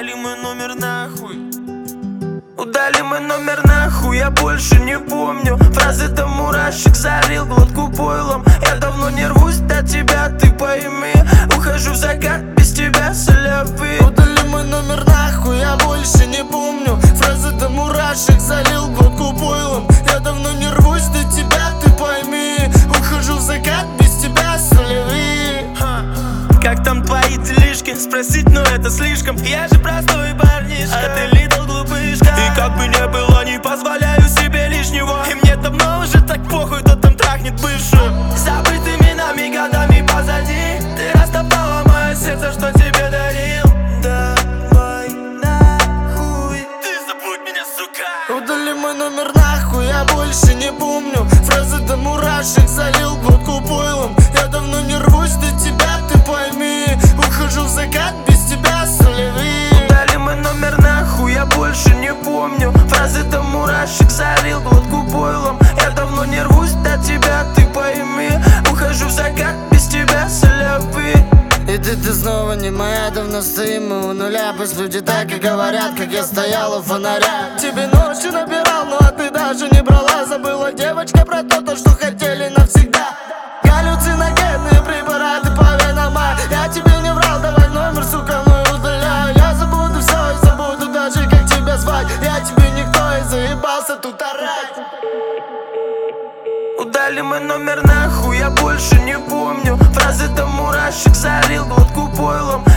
Удали мой номер нахуй. Удали мой номер нахуй, я больше не помню фразы, до мурашек залил глотку пойлом. Я давно не рвусь до тебя, ты пойми. Ухожу в закат, без тебя солявы. Удали мой номер нахуй, я больше не помню фразы, до мурашек залил глотку пойлом. Я давно не рвусь до тебя, ты пойми. Ухожу в закат, без тебя солявы. Как там твои делишки? Спросить, но это слишком. Я же простой парнишка, а ты литл глупышка. И как бы не было, не позволяю себе лишнего. И мне давно уже так похуй, кто там трахнет бывшую. Забытыми нами годами позади. Ты растоптала мое сердце, что тебе дарил. Давай нахуй, ты забудь меня, сука. Удали мой номер нахуй, я больше не помню фразы, до мурашек залил глотку пойлом. Я давно не рвусь до тебя, ты пойми. Ухожу в закат, без тебя солевые. Удали мой номер нахуй, я больше не помню фразы, до мурашек залил глотку пойлом. Я давно не рвусь до тебя, ты пойми. Ухожу в закат, без тебя солявы. И ты снова не моя, давно стоим мы у нуля. Пусть люди так и говорят, как я стоял у фонаря. Тебе ночью набирал, но ты даже не брала. Забыла, девочка, про то, что хотели навсегда. Галлюциногенные препараты по венам. Я тебе не врал, давай номер, сука, мой удаляю. Я забуду все и забуду даже, как тебя звать. Я тебе никто и заебался тут орать. Удали мой номер нахуй, я больше не помню фразы, до мурашек залил глотку пойлом.